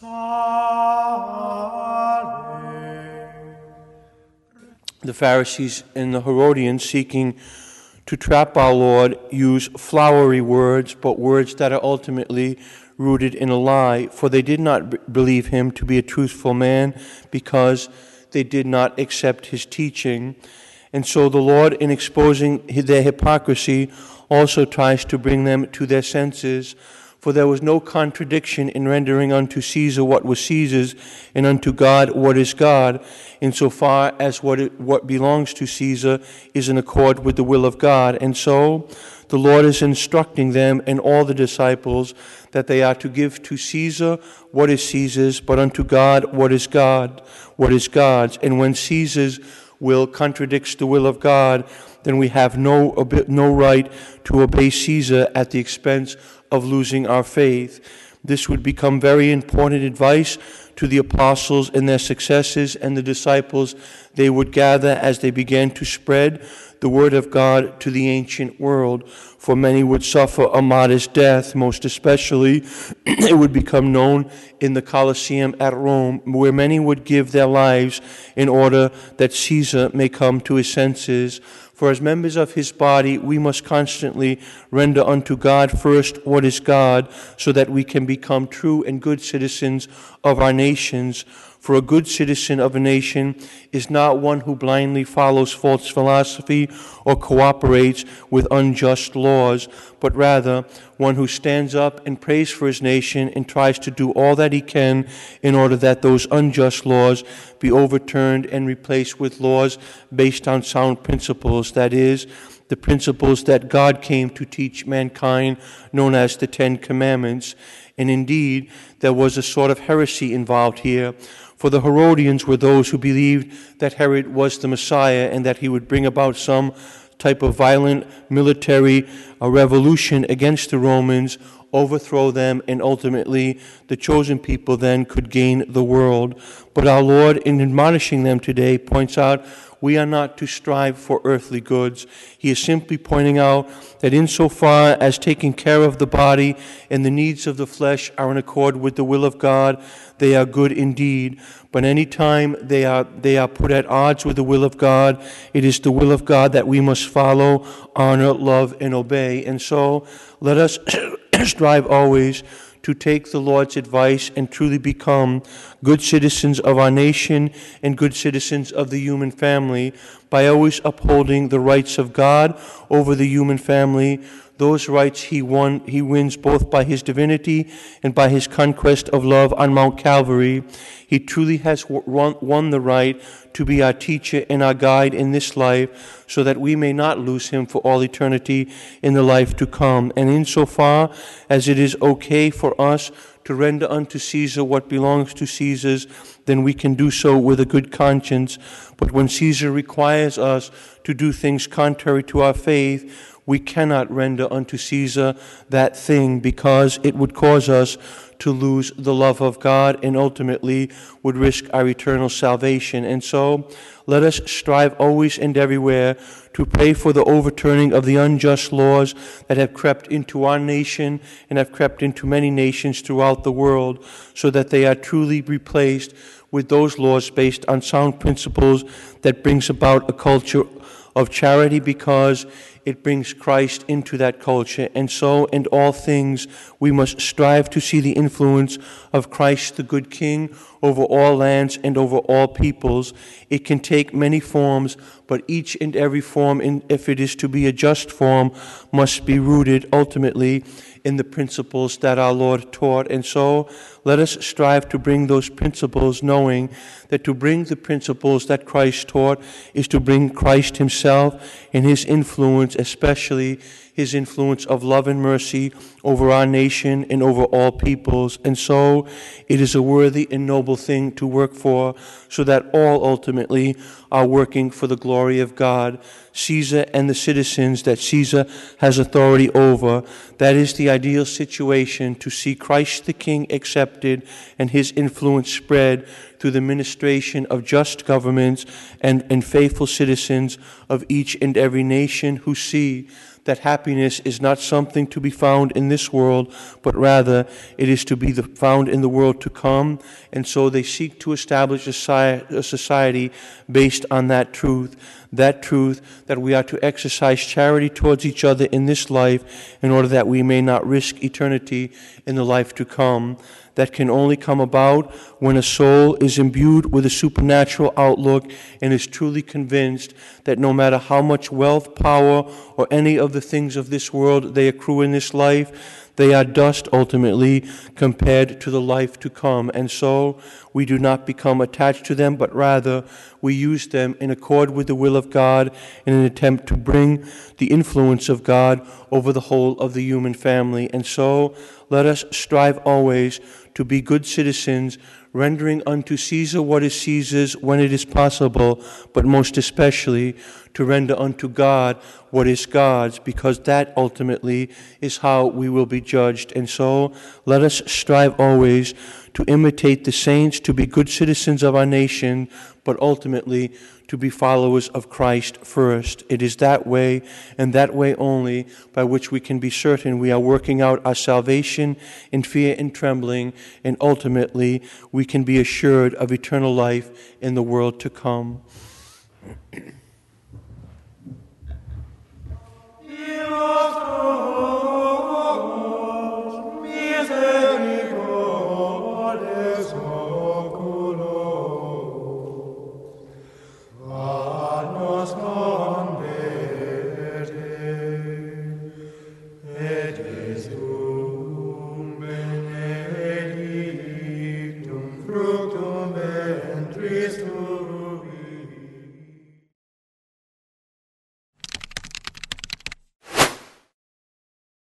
The Pharisees and the Herodians, seeking to trap our Lord, use flowery words, but words that are ultimately rooted in a lie, for they did not believe him to be a truthful man because they did not accept his teaching. And so the Lord, in exposing their hypocrisy, also tries to bring them to their senses. For there was no contradiction in rendering unto Caesar what was Caesar's, and unto God what is God, insofar as what belongs to Caesar is in accord with the will of God. And so the Lord is instructing them and all the disciples that they are to give to Caesar what is Caesar's, but unto God what is God's. And when Caesar's will contradicts the will of God, then we have no right to obey Caesar at the expense of losing our faith. This would become very important advice to the apostles and their successors and the disciples they would gather as they began to spread the word of God to the ancient world. For many would suffer a modest death, most especially it would become known in the Colosseum at Rome, where many would give their lives in order that Caesar may come to his senses. For as members of his body, we must constantly render unto God first what is God, so that we can become true and good citizens of our nations. For a good citizen of a nation is not one who blindly follows false philosophy or cooperates with unjust laws, but rather one who stands up and prays for his nation and tries to do all that he can in order that those unjust laws be overturned and replaced with laws based on sound principles, that is, the principles that God came to teach mankind, known as the Ten Commandments. And indeed, there was a sort of heresy involved here. For the Herodians were those who believed that Herod was the Messiah and that he would bring about some type of violent military revolution against the Romans, overthrow them, and ultimately the chosen people then could gain the world. But our Lord, in admonishing them today, points out we are not to strive for earthly goods. He is simply pointing out that insofar as taking care of the body and the needs of the flesh are in accord with the will of God, they are good indeed. But any time they are put at odds with the will of God, it is the will of God that we must follow, honor, love, and obey. And so let us strive always to take the Lord's advice and truly become good citizens of our nation and good citizens of the human family by always upholding the rights of God over the human family. Those rights he wins both by his divinity and by his conquest of love on Mount Calvary. He truly has won the right to be our teacher and our guide in this life, so that we may not lose him for all eternity in the life to come. And insofar as it is okay for us to render unto Caesar what belongs to Caesar's, then we can do so with a good conscience. But when Caesar requires us to do things contrary to our faith, we cannot render unto Caesar that thing, because it would cause us to lose the love of God and ultimately would risk our eternal salvation. And so let us strive always and everywhere to pray for the overturning of the unjust laws that have crept into our nation and have crept into many nations throughout the world, so that they are truly replaced with those laws based on sound principles that brings about a culture of charity, because it brings Christ into that culture. And so in all things we must strive to see the influence of Christ the good King over all lands and over all peoples. It can take many forms, but each and every form, if it is to be a just form, must be rooted ultimately in the principles that our Lord taught. And so let us strive to bring those principles, knowing that to bring the principles that Christ taught is to bring Christ himself and his influence, especially his influence of love and mercy over our nation and over all peoples. And so it is a worthy and noble thing to work for, so that all ultimately are working for the glory of God. Caesar and the citizens that Caesar has authority over, that is the ideal situation, to see Christ the King accepted and his influence spread through the ministration of just governments and faithful citizens of each and every nation who see that happiness is not something to be found in this world, but rather it is to be found in the world to come. And so they seek to establish a society based on that truth that we are to exercise charity towards each other in this life in order that we may not risk eternity in the life to come. That can only come about when a soul is imbued with a supernatural outlook and is truly convinced that no matter how much wealth, power, or any of the things of this world they accrue in this life, they are dust ultimately compared to the life to come. And so we do not become attached to them, but rather we use them in accord with the will of God in an attempt to bring the influence of God over the whole of the human family. And so let us strive always to be good citizens, rendering unto Caesar what is Caesar's when it is possible, but most especially to render unto God what is God's, because that ultimately is how we will be judged. And so let us strive always to imitate the saints, to be good citizens of our nation, but ultimately to be followers of Christ first. It is that way, and that way only, by which we can be certain we are working out our salvation in fear and trembling, and ultimately we can be assured of eternal life in the world to come. Misericordes